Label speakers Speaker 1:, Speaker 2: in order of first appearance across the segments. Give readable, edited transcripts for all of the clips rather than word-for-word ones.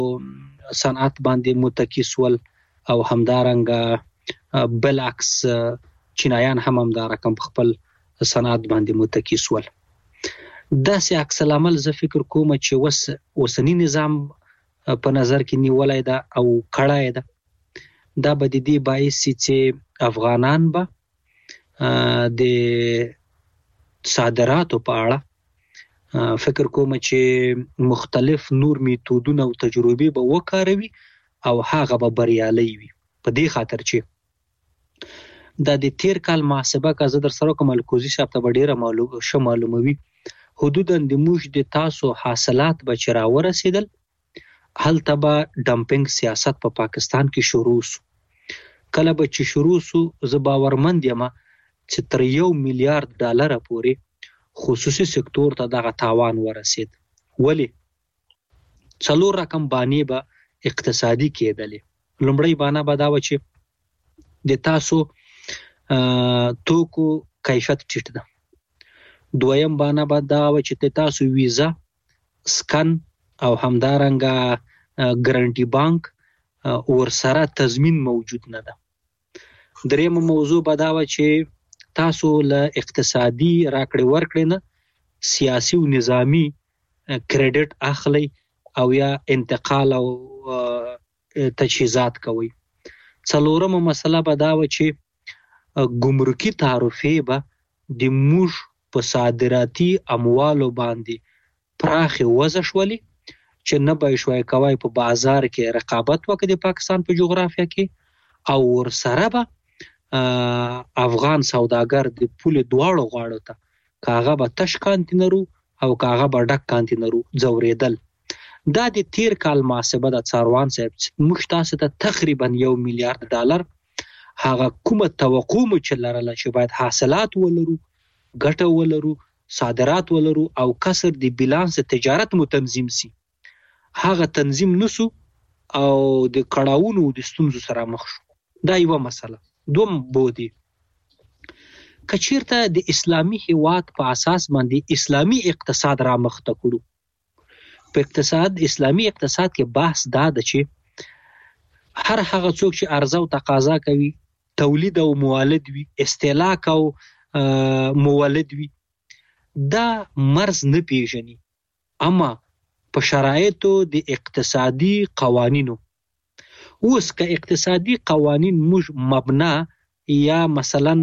Speaker 1: صنعت باندې متکی سول او همدارنګه بلعکس چینایان هم همدا رقم خپل صنعت باندې متکی سول. داسې عکس العمل زه فکر کوم چې اوسنی نظام په نظر کې نیولای ده او کړای ده. دا به د دې باعث چې افغانان به د صادراتو په اړه فکر کوم چې مختلف نور میتودونه او تجربې به وکاروي او هغه به بریالي وي. په دې خاطر چې دا د تیر کال محاسبه که زه در سره کوم الکوزي صاحب ته به ډېره معلوموي حدوداً د موږ د تاسو حاصلات به چې راورسېدل هلته به ډمپینګ سیاست په پاکستان کې شروع سو. کله به چې شروع سو زه باورمند یم چې تر $1 میلیارډ پورې خصوصي سکتور ته دغه تاوان ورسید. ولی 4 رقم باندې به اقتصادي کېدلې. لومړی باندې به دا و چې د تاسو توکو کیفیت ټیټ ده. دویم باندې به دا و چې تاسو ویزا سکن او همدارنګه ګارانټي بانک ورسره تضمین موجود نه ده. دریم موضوع به دا و چې تاسو له اقتصادي راکړې ورکړې نه سیاسي او نظامی کریډټ اخلي او یا انتقال او تجهیزات کوي. څلورمه مسله به دا و چې ګمرکي تعرفې به د موږ په صادراتي اموالو باندې پراخه وضع شولې چې نه به شوي کوي په بازار کې رقابت وکړي د پاکستان په جغرافیه کې او ورسره به افغان سوداګر د پولې دواړو غاړو ته کاغه به تش کانتینرو او کاغه به ډک کانتینرو ځورېدل. دا د تیر کال محاسبه د څاروان صاحب موږ تاسو ته تقریبا $1 میلیارډ هغه کومه توقع مو چې لرله چې باید حاصلات ولرو، ګټه ولرو، صادرات ولرو او کسر د بیلانس تجارت مو تنظیم سي، هغه تنظیم نسو او د کړهونو د ستونزو سره مخ شو. دا یو مسله. دوم بودی کچیرته د اسلامی هیواد په اساس باندې اسلامی اقتصاد را مخته کړو. په اسلامی اقتصاد کې بحث دا ده چې هر هغه څوک چې عرضه او تقاضا کوي، تولید او مولد وي، استهلاک او مولد وي، دا مرز نه پیژني. اما په شرایطو د اقتصادي قوانینو اوس که اقتصادي قوانین موږ مبنا یا مثلا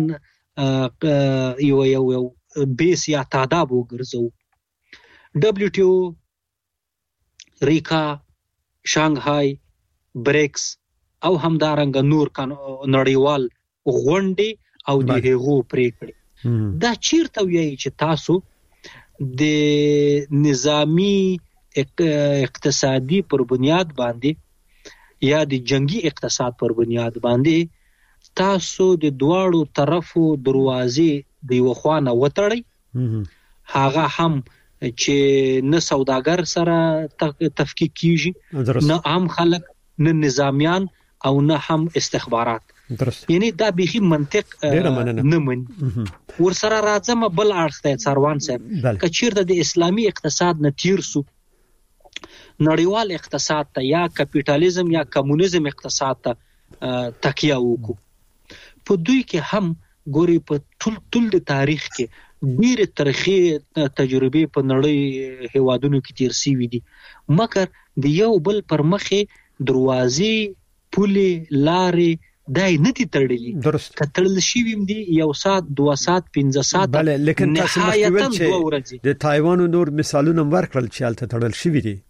Speaker 1: یو بیس یا تعداد وګرځو، WTO، ریکا، شانګهای، بریکس او همدارنګه نور نړیوال غونډې او د هغو پریکړې دا چیرته وایي چې تاسو د نظامی اقتصادي پر بنیاد باندې یا د جنگي اقتصاد پر بنیاد باندې تاسو د دواړو طرفو دروازې د یو خوانه وتړئ، هغه هم چې نه سوداګر سره تفکیک کیږي، نه عام خلک، نه نظامیان او نه هم استخبارات. یعنی دا بیخي منطق نه مني. ورسره راځم بل اړخ ته څاروان صاحب، که چیرته د اسلامي اقتصاد نه تیر سو نړیوال اقتصاد ته یا کپیټالیزم یا کمونیزم اقتصاد ته تکیه وکړو، په دوی کې هم ګوري په ټول د تاریخ کې ډېرې ترخې تجربې په نړۍ هیوادونو کې تیر شوي دي، مګر د یو بل پر مخې دروازې، پولې، لارې دای نه دي تړلي. که تړل شوي هم دي 1 ساعت، 2 ساعت، 15 ساعت،
Speaker 2: لیکن تاسو مخکې چې د تایوان نور مثالونه ورکړل چې هلته تړل شوي دي،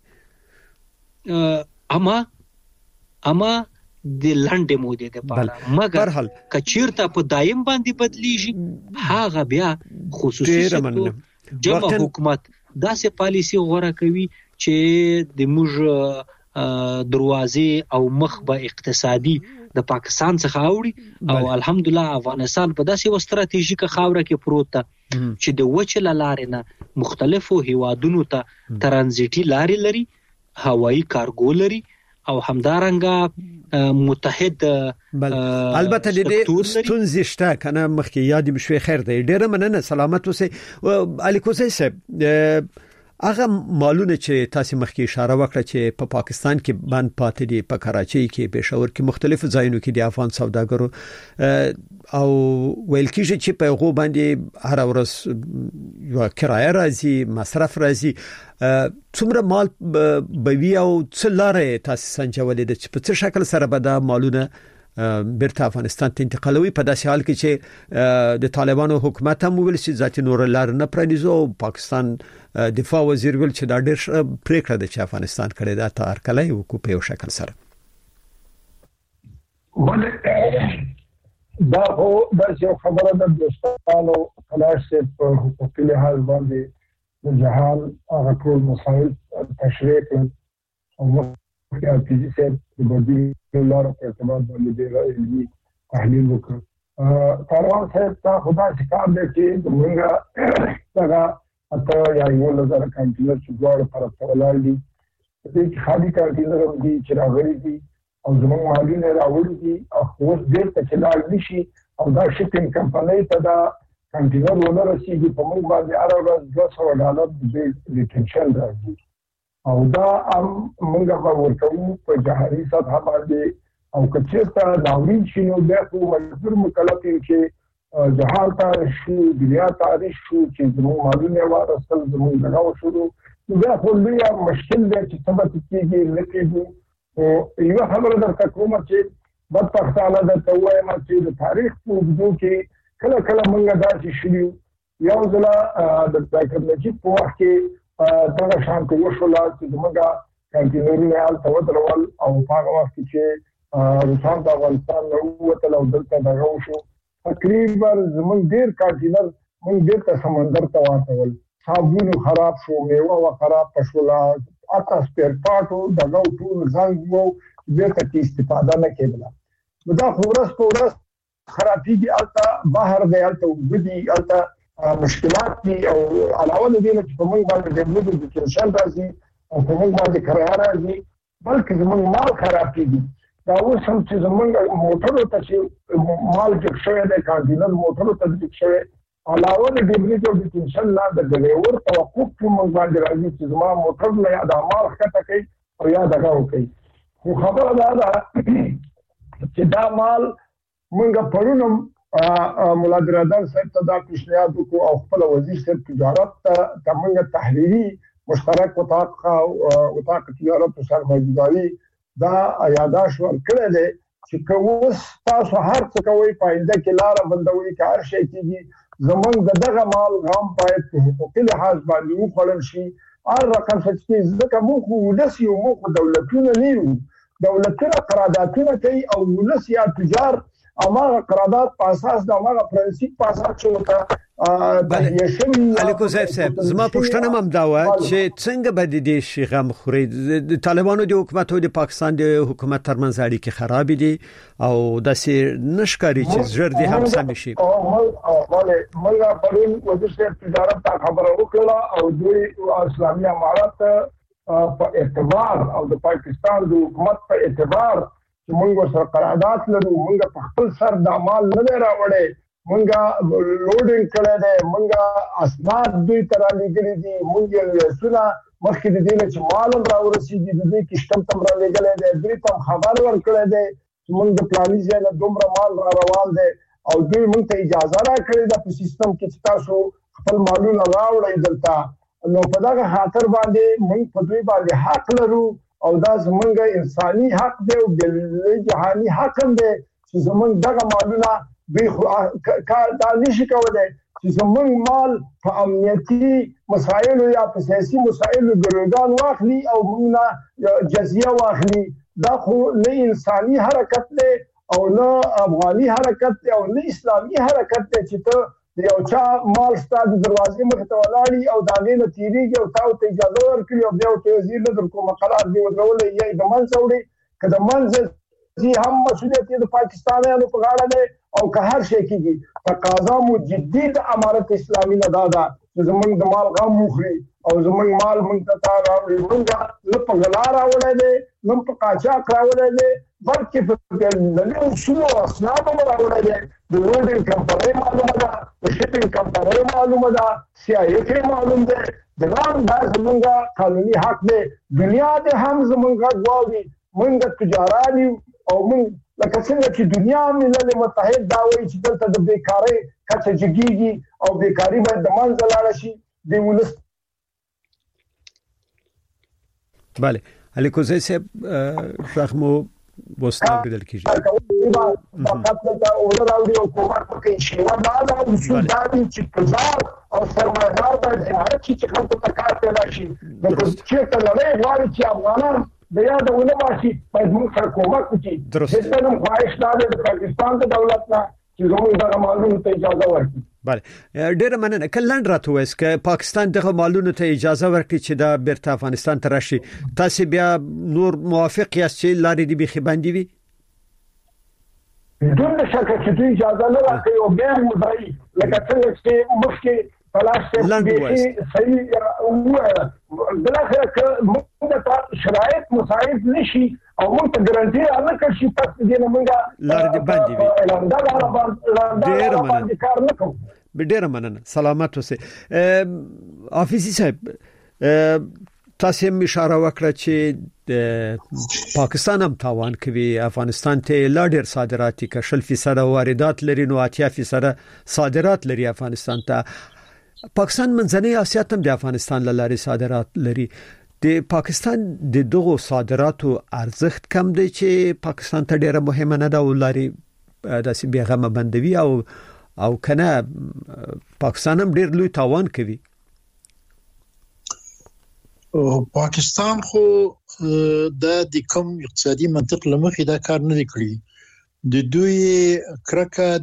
Speaker 2: اما
Speaker 1: د لنډې مودې لپاره، مګر که چیرته په دایم باندې بدلیږي هغه بیا خصوصي سکتور، جمع حکومت داسې پالیسی غوره کوي چې د موږ دروازې او مخ به اقتصادي د پاکستان څخه اوړي او الحمدلله افغانستان په داسې و ستراتیژیکه خاوره کې پروت ده چې د وچې له لارې نه مختلفو هیوادونو ته ترانزیټي لارې لري، هوایي کارګو لري او همدارنګه متحد
Speaker 2: البته د دې ستونزې شته کنه مخکې یاد مشوي. خیر دی، ډیره مننه، سلامت اوسئ. علي کوزی صاحب، هغه مالونه چې تاسو مخکې اشاره وکړه چې په پاکستان کې بند پاتې دي، په کراچۍ کې، پېښور کې، مختلفو ځایونو کې د افغان سوداګرو او ویل کېږي چې په هغه باندې هر ورځ یو کرایه راځي، مصرف راځي. څومره مال بوي او څه لارې تاسو سنجولې د په څه شکل سره به دا مالونه بیرته افغانستان ته انتقالوي، په داسې حال کې چې د طالبانو حکومت هم ویل چې ذاتي نور لار نه پرانیزو. پاکستان دفاع وزیر ویل چې دا ډېر پریکړه ده چې افغانستان کړي دا ته هرکلی وکړو په یو شکل سره.
Speaker 3: دا هو د یو خبره د دوستانو خلاص په حقوقي لحاظ باندې د جهان هغه ټول مسایل تشریح کړل او مخکې پیجي صاحب د بدیل لارو په اعتبار باندې ډېر علمي تحلیل وکړ. کاروان صاحب ته خدا شکار دی چې موږ هغه اته یا 11,000 کانټینر چې دواړه طرف ته ولاړ دي، په دې کې خالي کانټینر هم دي چې راغلي دي او زموږ مالونه راوړي دي او اوس بیرته چې لاړ نشي او دا شپینګ کمپنۍ ته دا کانټینر ونه رسېږي، په موږ باندې هره ورځ $200 د ریټنشن راځي او دا هم موږ به ورکوو په جهاني سطح باندې. او که چېرته ناورین شي نو بیا خو مجبور مکلف یو چې جهان ته شو، دنیا ته شو چې زموږ مالونه واخیستل، زموږ دغه وشورو، نو بیا خو لویه مشکل دی چې څه به کېږي نه کېږي. خو یوه خبره درته کوم چې بدبختانه درته ووایم چې د تاریخ په اوږدو کې کله کله موږ داسې شوي یو ځله د ډاکټر نجیب په وخت کې دغه شانتې وشوله چې زموږ کانټینرونه هلته ودرول او په هغه وخت کې چې روسان د افغانستان نه ووتل او دلته دغه وشو، تقریبا زموږ ډېر کانټینر موږ بېرته سمندر ته واچول، صابون خراب شو، میوه خراب شوله، حتی سپیر پارټ و دغه ټول زنګ و بېرته کې استفاده نه کېدله. نو دا خو ورځ په ورځ خرابېږي، هلته بحر دی، هلته اوبه دي، هلته مشکلات دي او علاوه له دې نه چې په موږ باندې د اوبو د ټینشن راځي او په موږ باندې کرایه راځي، بلکې زموږ مال خرابېږي. دا اوس هم چې زموږ موټرو ته چې مال جګ شوی دی، کانټینر موټرو ته جګ شوی، علاوه د ډیبریج او د ټینشن نه د ډریور توقف په موږ باندې راځي چې زما موټر نه یا دا مال ښکته کوي او یا دغه وکړي. خو خبره دا ده چې دا مال موږ پرون هم ملا برادر صاحب ته دا پیشنهاد وکړو او خپل وزیر صاحب تجارت ته موږ تحریري مشترک اتاق تجارت او سرمایه‌ګذاري دا یاداش ورکړی دی چې که اوس تاسو هر څه کوئ په آینده کې لاره بندوئ، که هر شی کېږي، زموږ د دغه مال غم باید په حقوقي لحاظ باندې وخوړل شي. هر رقم څه چې ځکه موږ خو ولس یو، موږ خو دولتونه نه یو، دولتونه قراردادونه کوي او ولس یا تجار هماغه قرارداد په اساس د هماغه پرنسیپ په اساس چې ورته
Speaker 2: علیکو صاحب زما پوښتنه هم دا و چې څنګه به د دې شي غم خوري د طالبانو د حکومت او د پاکستان د حکومت ترمنځ اړیکې خراب دي او داسې نشکاري چې زړه دې هم سم شي.
Speaker 3: موږ پرون وزیر تجارت ته خبره وکړه او دوی اسلامي امارات په اعتبار او د پاکستان د حکومت په اعتبار چې موږ سره قرارداد لرو، موږ په خپل سر د مال نه راوړې، موږ لوډینګ کړی دی، موږ اسناد دوی ته رالېږلي دي، موږ یې لیسونه مخکې د دې نه چې مال هم راورسېږي د دوی کشتم ته هم رالېږلی دی، دوی ته هم خبر ورکړی دی چې موږ د فلاني ځای نه دومره مال را روان دی او دوی موږ ته اجازه راکړې ده په سیستم کې چې تاسو خپل مالونه راوړئ دلته. نو په دغه خاطر باندې موږ په دوی باندې حق لرو او دا زموږ انساني حق دی او بل جهاني حق هم دی چې زموږ دغه مالونه دوی دا نشي کولی چې زموږ مال په امنیتي مسایلو یا په سیاسي مسایلو ګروګان واخلي او موږ نه جزیه واخلي. دا خو نه انساني حرکت دی او نه افغاني حرکت دی او نه اسلامي حرکت دی چې ته د یو چا مال ستا د دروازې مخې ته ولاړي او د هغې نه تېرېږي او تا ورته اجازه ورکړي او بیا ورته وزیر نه در کومه قرار دې ودرولی یا یې د منځه وړي، که د منځه ځي هم مسؤلیت یې د پاکستانیانو په غاړه دی او که هر شی کېږي. تقاضا مو جدي د امارت اسلامي نه دا ده چې زموږ د مال غم وخوري او زموږ مال موږ ته راوړي. موږ نه په غلا راوړی دی نه په قاچاق راوړی دی بلکې په ملي اصولو او اسنادو مو راوړی دی. د لوډینګ کمپنۍ معلومه ده، د شپینګ کمپنۍ معلومه ده، CIA کې معلوم دی، دغه دا زمونږ قانوني حق دی دنیا د هم زمونږ غواړي مونږ تجارت او مونږ لکه څنګه چې دنیا ملل متحد دا وایي چې دلته د بیکاری کچه جګیږي او بیکاری باید د منځه لاړ شي د ولس.
Speaker 2: بله علی کوزی صاحب رحمو وستا بدل کیږي
Speaker 3: فقط دا اورال دی او کومه کوي چې ودا دا چې تجار او سرمایه‌دار د هر چې خلکو ته کار پیدا شي د چې ته لري غواړي چې افغانان د یاد ولواسي په موږ سره کومک وکړي د نن خواهش د پاکستان د دولت نه چې زموږ د مالونو ته اجازه ورکړي.
Speaker 2: بله ډېر مننه. کلند راته وایي چې پاکستان دغه مالونو ته اجازه ورکړي چې دا بیرته افغانستان ته راشي تاسو بیا نور موافق یاست چې لارې دې بيخي باندې وي؟
Speaker 3: بدون شک چې دوی اجازه نه راکړي او بیا موږ لکه څنګه چې مخکې فلاسفه صحیح بلاخره موږ ته شرایط مساعد نشي او موږ ته ګارانټي نه کړي تاسو دې نه موږ
Speaker 2: لار دې باندې وي. ډېر مننه. سلامت اوسئ. حافظي صاحب تاسو هم اشاره وکړه چې د پاکستان هم تاوان کوي افغانستان ته لا ډېر صادرات کې 0% واردات لري نو 80% صادرات لري افغانستان ته. پاکستان منځنۍ اسیا ته د افغانستان لاري صادرات لري. د پاکستان د دغو صادراتو ارزښت کم دی چې پاکستان ته ډیره مهمه نه ده او لاري داسې بیغمه بندوي او کنه پاکستان هم ډیر لوی تاوان کوي.
Speaker 4: پاکستان خو د کوم اقتصادي منطق لمخې دا کار نه کړی. د دوی کرکه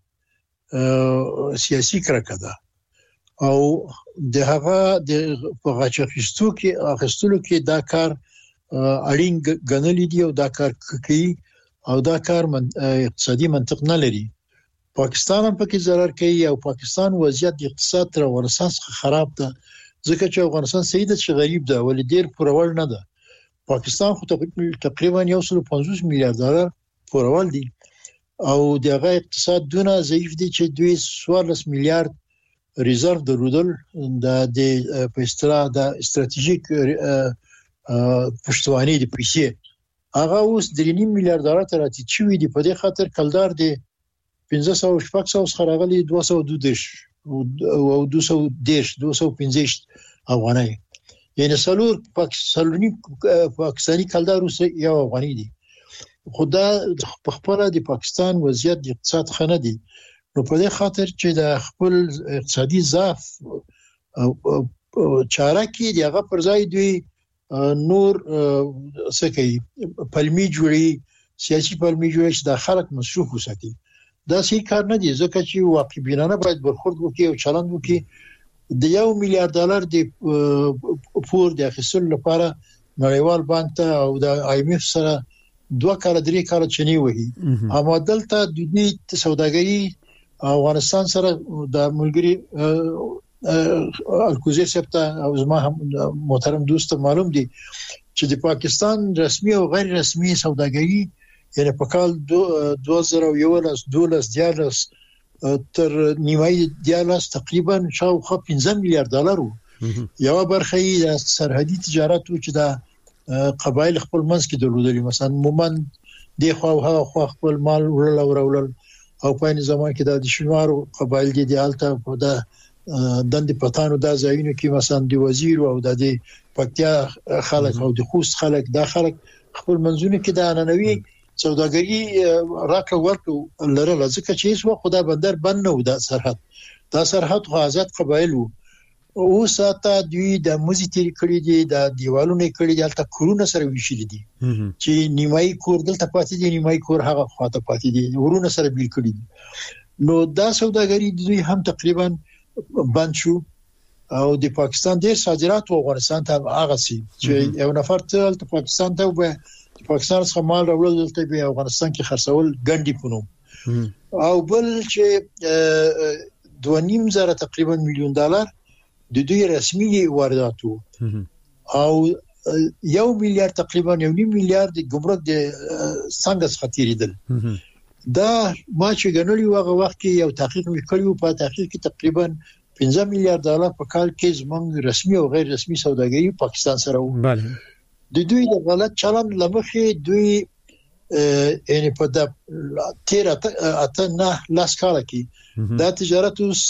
Speaker 4: د سیاسي کرکه ده او د هغه د غاچخستو کې دا کار اړین غنلې دی او دا کار کوي او دا کار اقتصادي منطق نه لري. پاکستان هم پکې ضرر کوي او پاکستان وضعیت د اقتصاد تر ورساس خراب ده ځکه چې افغانستان سیده چې غریب ده ولې ډیر پرول نه ده. پاکستان خو تقریبا 150 میلیارډ ډالر پرول دي او دغه اقتصاد دونه ضعیف دي چې دوی 14 میلیارډ ریزرو درلودل د په اصطلاح د استراتیژیک پښتوانی د پیسې هغه اوس 3.5 میلیارډ ډالر ته راځي چې دی په دې خاطر کلدار دی 500 خراغلي 212 او 215 افغانۍ یعنی سلور پاکستانی کلدار اوس یو افغانۍ دی. خدا په خپل د پاکستان وضعیت د اقتصاد خنه دی نو په دې خاطر چې د خپل اقتصادي ضعف چاره کې دی هغه پر ځای دوی نور سکی پلمی جوړي سیاسي پلمی جوړي چې د خلک مصروف وساتي. دا صحیح کار نه دی ځکه چې واقع بینانه باید برخورد وکړي او چلند وکړي. د 1 میلیارډ ډالر د پور د اخیستلو لپاره نړیوال بانک ته او د IMF سره 2 کال 3 کال چني وهي اما دلته د دې سوداګري افغانستان سره د ملګری الکوزی سپتا او زما هم محترم دوست معلوم دي چې د پاکستان رسمي او غیر رسمي سوداګري یعنی په کال 2011 تر نیمایي دیالس تقریبا شاوخوا 15 میلیارډ ډالر وو. یو برخه یې سرحدي تجارت و چې د قبایل خپل منځ کې درلودل مثلا مومن دی خو خپل مال ورول او په نظام کې د شمارو قبایل دي حالت په د دند پټانو د ځایونو کې مثلا دی وزیر او د پکتیا خلک او د خوست خلک د خلک خپل منځونه کې د اننوي سوداګري راکړه ورکړه لره ځکه چې هیڅ وخت خدا بندر بند نه و د سرحد خو آزاد قبایل وو او ساته دوی د موزي تیر کړی دي د دیوالونو کړی دي البته کورونه سره ویشل دي چې نیمای کور دلته پاتې دي نیمای کور هغه خواته پاتې دي ورونه سره بیل کړی دي نو دا سوداګري دوی هم تقریبا بند شو او د پاکستان ډیر صادرات و افغانستان ته هغه سي چې یو نفر ته پاکستان ته به پاکستان څخه مال راوړل دلته به افغانستان کې خرڅول ګنډي پونو او بل چې 2.5 تقریبا میلیون ډالر د دوی رسمي وارداتو او 1 میلیارډ تقریبا 1.5 میلیارډ د ګمرک د څنګه خطرېدل دا ما چې غنولي هغه وخت کې یو تحقیق وکړو په تحقیق کې تقریبا $15 میلیارډ په کال کې زموږ رسمي او غیر رسمي سوداګري پاکستان سره و.
Speaker 2: بله
Speaker 4: د دوی د غلط چلند لمخې دوی یعنی په د 13 لاس کال کې دا تجارت اوس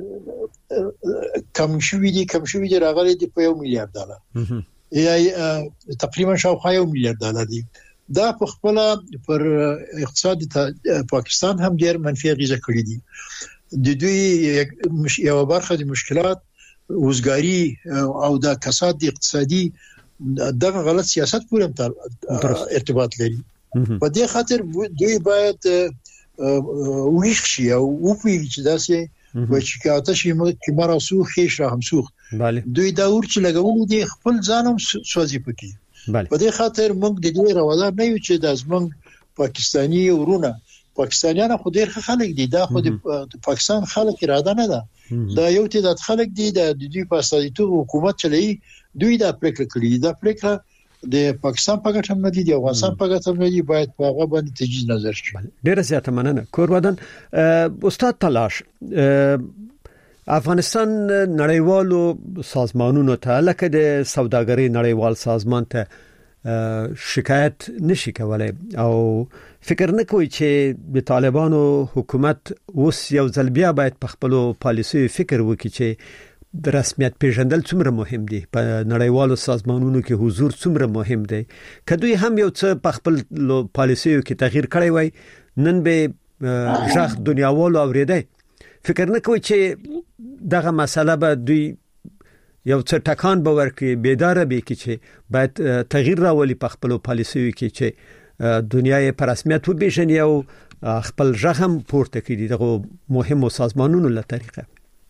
Speaker 4: کم شوی دی راغلی دی په $1 میلیارډ یا تقریبا شاوخوا $1 میلیارډ دی. دا په خپل پر اقتصاد پاکستان هم ډیر منفي اغیزه کړې دي. د دوی یو برخه د مشکلات وزګاری او د کساد اقتصادي دغه غلط سیاست پورې ارتباط لري. په دې خاطر دوی باید ویښ شي او وپوهیږي چې داسې و چې کاته شي چې مراسو خېش را هم سوخت. دوی دا ور چې لګول دي خپل ځانم سوځي پکې. په دې خاطر موږ د دې روادار نه یو چې د زمونږ پاکستانی ورونه پاکستانیان خو ډیر خلک دي. دا خو د پاکستان خلک اراده نه ده. دا یو تعداد خلک دي د دوی په استازیتوب حکومت چلوي. دوی دا پریکړه کړې. دا پریکړه د پاکستان په ګټه نه دي، د افغانستان په ګټه نه دي. باید په هغه باندې تجدید نظر شي.
Speaker 2: ډیره زیاته مننه. کورودن استاد تلاش، افغانستان نړیوالو سازمانونو ته لکه د سوداګرۍ نړیوال سازمان ته شکایت نشي کولای او فکر نه کوي چې د طالبانو حکومت اوس یو ځل بیا باید په خپل پالیسي فکر وکړي چې د رسمیت پیژندل څومره مهم دي، په نړیوالو سازمانونو کې حضور څومره مهم دی. کدوې هم یو څه په خپل پالیسیو کې تغییر کړی وای نن به ژغ دنیاوالو اوریدای. فکر نه کوي چې دغه مسله به دوی یو څه ټکان به ورکړي، بیدار به کې چې باید تغییر راولي په خپل پالیسیو کې چې دنیا یې په رسمیت وپیژني او خپل ژغ هم پورته کړي دغه مهمو سازمانونو له طریقه.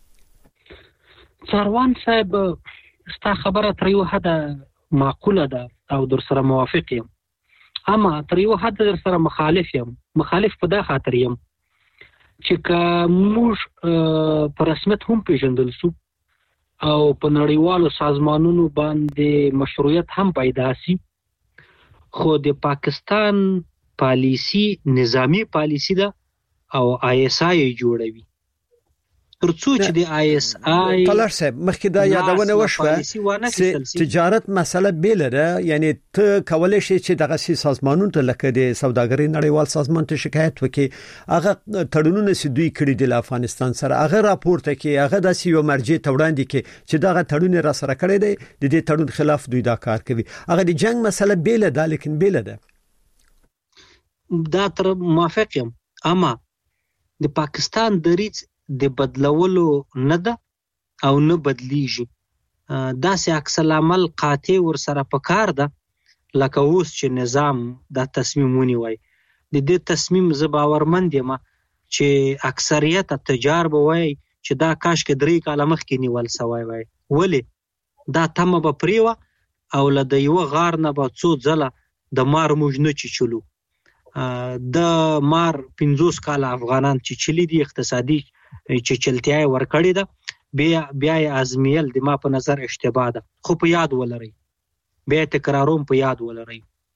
Speaker 1: سروان صاحب ستا خبره تر یو حد معقوله ده او در سره موافق یم، اما تر یو حد در سره مخالف یم. مخالف په دا خاطر یم چې که موږ په رسمیت هم پیژندل سو او په نړیوالو سازمانونو باندې مشروعیت هم پیدا سي، خو د پاکستان پالیسی نظامی پالیسی ده او ISI جوړوي. ترڅو چې د ISI
Speaker 2: طلال صاحب مخکې دا یادونه وشوه تجارت مسله بیل ده، یعنی ته کولای شې چې دغه سازمانونو ته لکه د سوداګرۍ نړیوال سازمان ته شکایت وکړي، هغه تړونونه چې دوی کړی د افغانستان سره هغه راپورته کړي، هغه د یو مرجع ته وړاندې کړي چې دغه تړون را سره کړی دی، د دې تړون خلاف دوی دا کار کوي. هغه د جنگ مسله بیل ده، لیکن بیل ده.
Speaker 1: دا تر موافق یم، اما د پاکستان دریځ د بدلولو نه ده او نه بدلیږي. دا سه عکس العمل قاطع ور سره پکار ده لکه اوس چې نظام دا تصمیم ونیوي. د دې تصمیم زه باورمند یم چې اکثریت تجار به وای چې دا کاش کې 3 کاله مخکې نیول سوی وای، ولی دا تمه به پریوه او له یو غار نه به څو ځله د مار موږ نه چلو. د مار 50 کاله افغانان چې چلی دي اقتصادي چې چلتیای ورکړی ده، بیا ازمیل د ما په نظر اشتباه ده. خو په یاد ولرئ، بیا تکراروم په یاد ولرئ،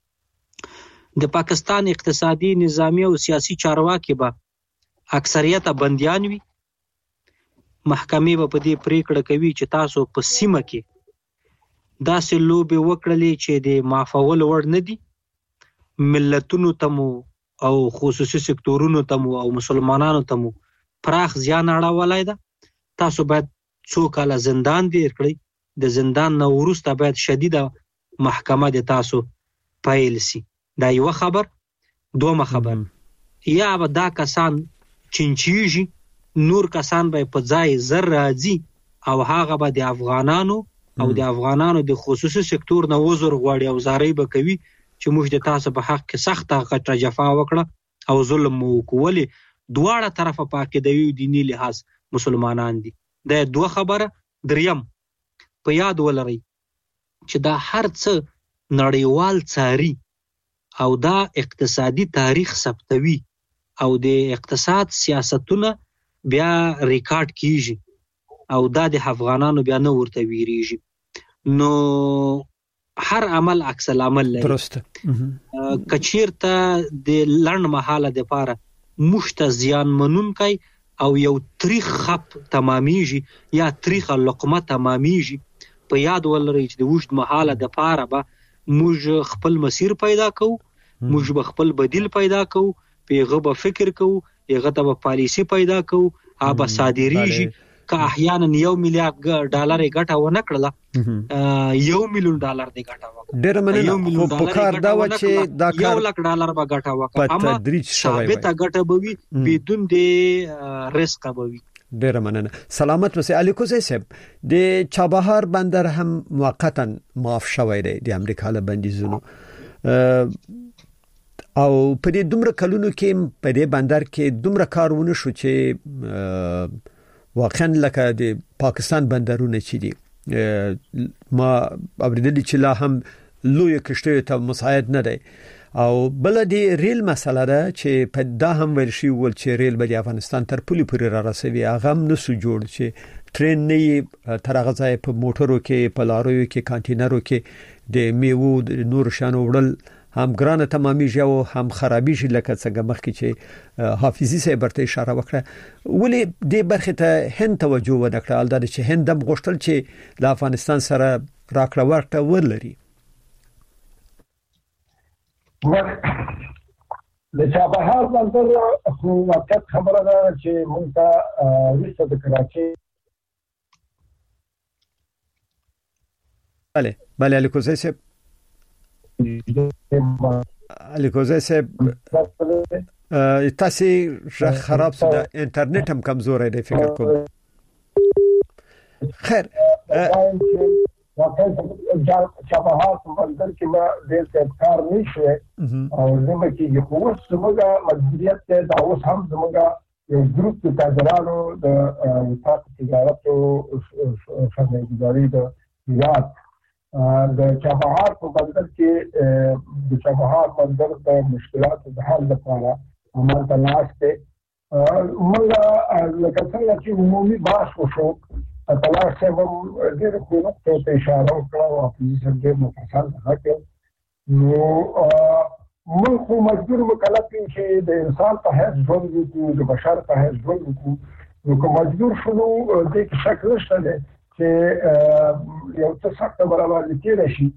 Speaker 1: د پاکستان اقتصادي نظامی او سیاسی چارواکي به اکثریت بندیان وي. محکمې به په دې پریکړه کوي چې تاسو په سیمه کې داسې لوبې وکړلې چې د معافول وړ نه دي، ملتونو ته مو او خصوصي سکتورونو ته مو او مسلمانانو ته مو پراخ زیان اړولای ده، تاسو باید 2 کاله زندان دیر کړئ. د زندان نه وروسته باید شدیده محکمه د تاسو پایل سي. دا یو خبر. دومره خبر یا به دا کسان چنچیږي، نور کسان به په ځای زر راځي او هغه به د افغانانو او د افغانانو د خصوصي سکتور نه وزر غواړي او زارۍ به کوي چې موږ د تاسو په حق کې سخته غټه جفا وکړه او ظلم مو وکولې. دواړه طرفه پاکه د یو دیني لحاظ مسلمانان دي. دا دوه خبره. دریم په یاد ولرئ چې دا هر څه نړیوال څاري او دا اقتصادي تاریخ ثبتوي او د اقتصاد سیاستونه بیا ریکارډ کیږي او دا د افغانانو بیا نه ورته ویریږي. نو هر عمل عکس العمل لري.
Speaker 2: درسته.
Speaker 1: کچیرته د لړن محاله د پاره مشت زیان منونکای او یو تاریخ خپ تمامېږي یا تاریخ لقمه تمامېږي په یاد ولرئ چې د وجود مهاله د پاره به موږ خپل مسیر پیدا کوو، موږ به خپل بدیل پیدا کوو، پیغه به فکر کوو، هغه ته به پالیسی پیدا کوو، هغه صادریږي که احیانا $1 میلیارډ ګټه ونه کړله $1 میلیون دی ګټه وکړه.
Speaker 2: ډېر مننه. خو په کار دا و چې دا کار
Speaker 1: $1 به ګټه وکړه، اما ثابته ګټه به وي بدون د رزق به وي.
Speaker 2: ډېر مننه. سلامت اوسئ. الیکوزی صاحب، د چابهار بندر هم موقتا معاف شوی دی د امریکا له بندیزونو، او په دې دومره کلونو کې په دې بندر کې دومره کارونه شو چې واقعا لکه د پاکستان بندرونه چې دي ما اوریدلی چې لا هم لوی کشته ته مساعد نه دی. او بل د ریل مسله ده چې په دا هم ورشي ول چې ریل به د افغانستان تر پولي پورې را رسوي، هغه هم نسو جوړ چې ټرین نه تر هغه ځای په موټرو کې، په لارویو کې، کانټینرو کې د میوو د نور شانو وړل هم ګرانه تمامېږي او هم خرابېږي، لکه څنګه مخکې چې حافظي صاحب ورته اشاره وکړه. ولې دې برخې ته هند توجه ونه کړه؟ الدا چې هند هم غوښتل چې د افغانستان سره راکړه ورکړه ولري.
Speaker 3: د چابهار بندر خو واقعیت خبره ده چې موږ ته وروسته د کراچۍ
Speaker 2: بله الیکوزی صاحب تاسو خراب شو، د انټرنیټ هم کمزور دی فکر کوم. خیر
Speaker 3: چابهار بندر کې ما ډېر کار نشي او زموږ کې خو زموږ مجبوریت دی دا اوس هم زموږ یو ګروپ د تاجرانو د وفاق تجارت او سرمایه‌ګذاري د یاد د چابهار په بندر کې د چابهار بندر د مشکلاتو د حل لپاره عمل تلاش ته موږ لکه څنګه چې عمومي بحث وشو تلاش ته ډېر خو ته اشاره وکړه او په دې سره ډېر مفصل راکړ. نو موږ خو مجبور مکلف یو چې د انسان په حیث ژوند وکړو، د بشر په حیث ژوند وکړو. نو که مجبور شو نو دې کې شک نشته دی چې یو څه سخته برابري کېدای شي،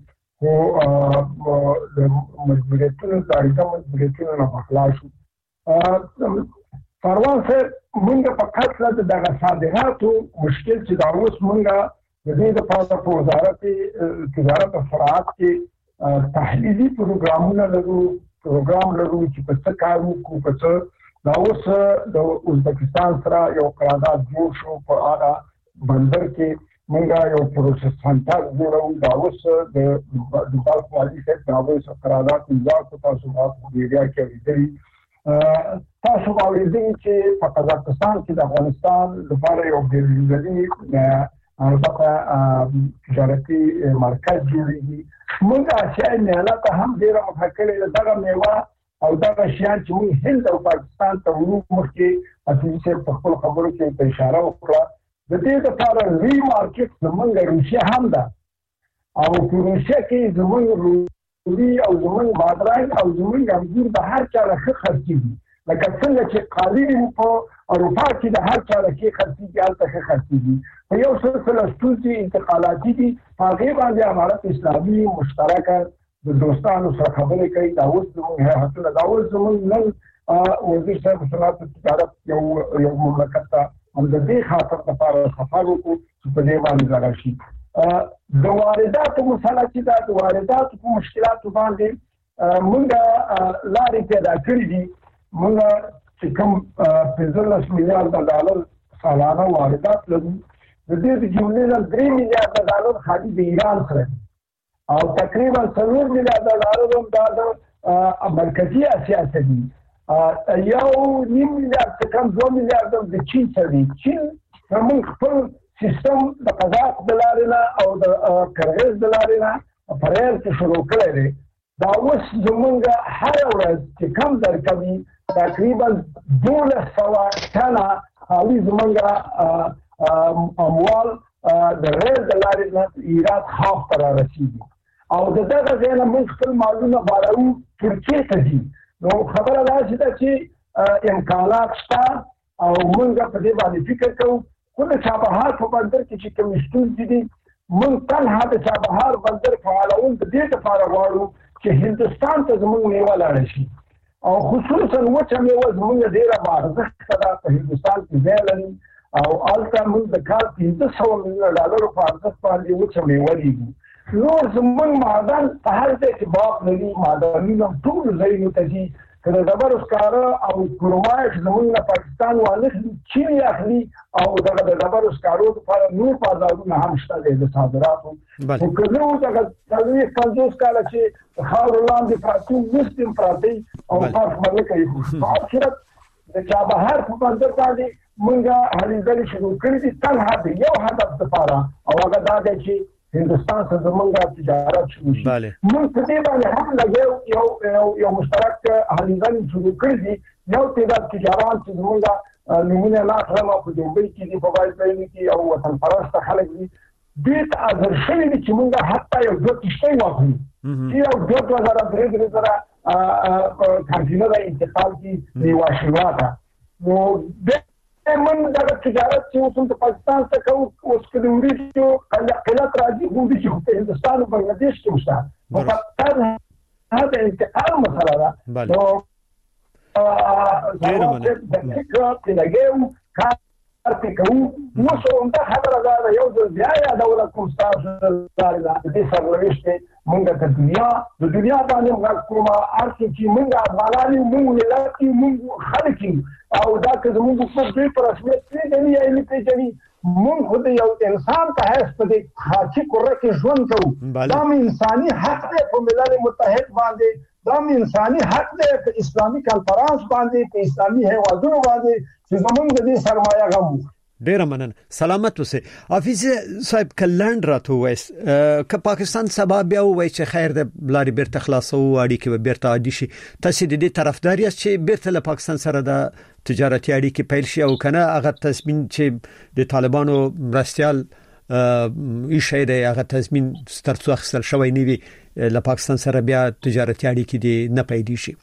Speaker 3: خو د مجبوریتونو د اړیکه مجبوریتونو نه په خلاص شو. فروان صاحب موږ په قتل د دغه صادراتو مشکل چې دا اوس موږ د دې لپاره په وزارت تجارت او صنعت کې تحلیلي پروګرامونه لرو چې په څه کار وکړو، په څه دا اوس د ازبکستان سره یو قرارداد جوړ شو په هغه بندر کې موږ یو پروسس سنټر جوړو. دا اوس د بلخ والي صاحب دا اوس قرارداد امضا کړ. تاسو په میډیا کې اوریدلی، تاسو اوریدلی چې په قزاقستان کې د افغانستان لپاره یو بیرونی البته تجارتي مرکز جوړیږي. موږ آسیایي میله ته هم ډېره مخه کړې دغه میوه او دغه شیان چې موږ هند او پاکستان ته ورو مخکې حافظي صاحب په خپلو خبرو کې ته اشاره وکړه. د دې لپاره لوی مارکیټ زموږ روسیه هم ده او په روسیه کې زموږ روسي او زموږ بادرنګ او زموږ انګور د هر چا له ښه خرڅېږي، لکه څنګه چې قالین په اروپا کې د هر چا له ښې خرڅېږي هلته ښه خرڅېږي. په یو سلسله ستونزې انتقالاتي دي، په هغې باندې امارت اسلامي مشترکه د دوستانو سره خبرې کوي. دا اوس زموږ هیئتونه، دا اوس زموږ نن وزیر صاحب صنعت او تجارت یو مملکت ته هم د دې خاطر لپاره سفر وکړو چې په دې باندې ځای شي. د وارداتو مسله چې دا د وارداتو په مشکلاتو باندې موږ لارې پیدا کړې دي. موږ چې کوم $15 میلیارډ سالانه واردات لرو، د دې د جملې نه $3 میلیارډ خالي د ایران سره او تقریبا $4 میلیارډ هم دا د مرکزي اسیا څخه دي. $1.5 میلیارډ کم $2 میلیارډ د چین سره دي. چین زموږ خپل سیستم د قزاق د لارې نه او د کرغیز د لارې نه پرېل کې شروع کړی دی. دا اوس زموږ هره ورځ چې کم درکوي تقریبا 1200 ټنه خالي زموږ اموال د ریل د لارې نه ایران خاص ته رارسېږي او د دغه ځای نه موږ خپل مالونه بارو ترکیې ته ځي. نو خبره دا ده چې امکانات شته او موږ په دې باندې فکر کوو خو د چابهار په بندر کې چې کوم ستونزې دي موږ تنها د چابهار بندر فعالون د دې لپاره غواړو چې هندستان ته زموږ میوه لاړه شي او خصوصا وچه میوه زموږ ډیره بارزښت ده په هندستان کې ځای لري او الته موږ د کال $500 میلیون په ارزښت باندې وچه میوه لري نور زموږ معدن په هر ځای کې باغ لري معدنونه ټول ځایونو ته دي که د ډبرو سکاره او کرومایټ زموږ نه پاکستان واخلي چین یې اخلي او دغه د ډبرو سکارو لپاره نور بازارونه هم شته دي د صادراتو خو که زه اوس هغه 50 کاله چې خاورو لاندې پراته مسلم پراته او فرق به نه کوي په اخرت د چابهار په بندر باندې موږ هلې ځلې شروع کړي دي تنها د یو هدف لپاره او هغه دا دی چې هندستان ته زمونږ تجارت شروع شي موږ په دې باندې هم لګیو یو مشترک هلې شروع کړی دي یو تعداد تجاران چې زمونږ نمونه لا کړم په دوبۍ کې دي په وایي کې او وطن پرست خلک دي دې ته اثر شوی دي چې موږ حتی یو دوه کشتۍ واخلو چې یو 2003 سره کانټینر انتقال کې دی واشنګټن نو من دا تجارت چې اوس د پاکستان څخه کوو اوس کې د وریجو قلت راځي خو د هندستان او بنگلاديش کې مشته فقط هذا انتقال مسألة ده نو د فکر تلګیو کار کوو اوس هم دا خبره ده یو د ځای دولت کوم تاسو د دې سرلويشت مونږ د دنیا باندې موږ کومه ارڅ چې موږ افغانان موږ ولایت موږ خلک او دا که زموږ په دې پر رسمیت پیژني یا نه پیژني موږ خو د یو انسان ته هیڅ په دې خاصي کور کې ژوند کوو دا انساني حق دی په ملل متحد باندې دا انساني حق دی په اسلامي کانفرنس باندې په اسلامي هیوادونو باندې چې زموږ د دې سرمایه غو
Speaker 2: ډیر مننه سلامت اوسه حافظ صاحب کلند راته وایس ک پاکستان سبب بیا وای چې خیر د بلاری بیرته خلاصو اړیکې به بیرته عادي شي تاسو د دې طرفداري چې بیرته له پاکستان سره د تجارتي اړیکې پیل شي او کنه هغه تضمین چې د طالبانو مرستيال ایشي د هغه تضمین سترڅو اخیستل شوی نیوي له پاکستان سره بیا تجارتي اړیکې دي نه پیدا شي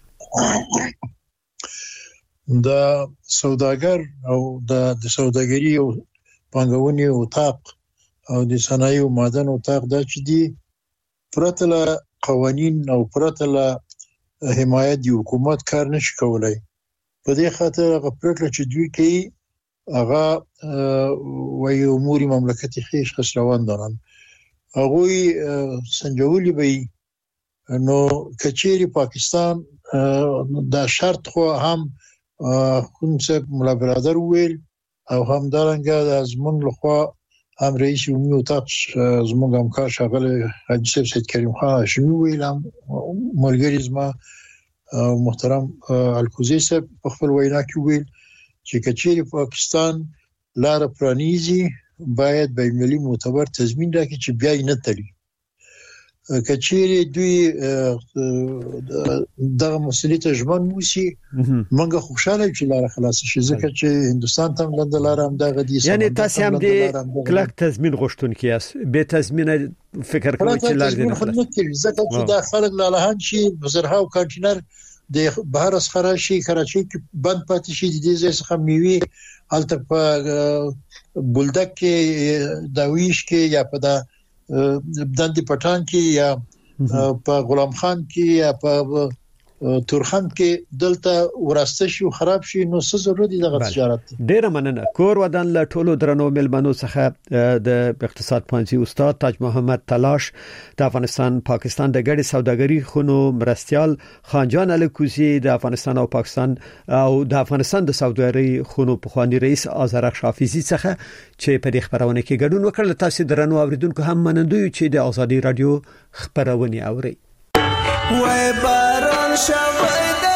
Speaker 4: د سوداګر او د سوداګري او پانګونې اوتاق او د صنایع او معدن اوتاق دا چې دي پرتله قوانين او پرتله حمایت دی حکومت کار نشي کولای په دې خاطر هغه پرتله چې دوی کوي هغه وایي امور مملکت خیش خسروان دارن هغه سنجولي به نو کچيري پاکستان دا شرط خو هم کوم څه مولا برادر ویل او هم دارنګه د ازمن لخوا هم رئیس عمومي اوتاق زموږ همکار شاغله حاجي صاحب سید کریم خان هاشمي ویل هم ملګری زما محترم الکوزي صاحب په خپل وینا کې ویل چې کچېری پاکستان لار پرانیزي باید به ملي معتبر تضمین راکړي چې بیا یې نه تړي کچېری دوی دغه مسلې ته ژمن موسی منګه خوشاله چې لار خلاص شي ځکه چې هندستان ته لنډه لار هم دغه دي
Speaker 2: یعنی تاسو هم د کلک تضمین غوښتون کیاس به تضمین فکر کوي چې لار دي
Speaker 4: ځکه چې د خلک لاله شي بزرها او کانټینر د بهر اسخره شي کراچي کې بند پاتې شي د دې ځای څخه میوي الته په بولدک کې داویش کې یا په دندې پټان کې یا په غلام خان کې یا په تورخم کې دلته وراسته شي خراب شي نو څه ضرورت دی د تجارت
Speaker 2: ډیر مننه کور ودان له ټولو درنو ملمنو څخه د اقتصاد پوهنځي استاد تاج محمد تلاش د افغانستان پاکستان د ګډي سوداګري خونو مرستيال خانجان الکوزي د افغانستان او پاکستان او د افغانستان د سوداګري خونو پخوانی رئیس آذرخ حافظي څخه چې په دې خبرونه کې ګډون وکړل تاسو درنو اوریدونکو هم منندوی چې د ازادي رادیو خبرونه اوري
Speaker 5: وای باران شوی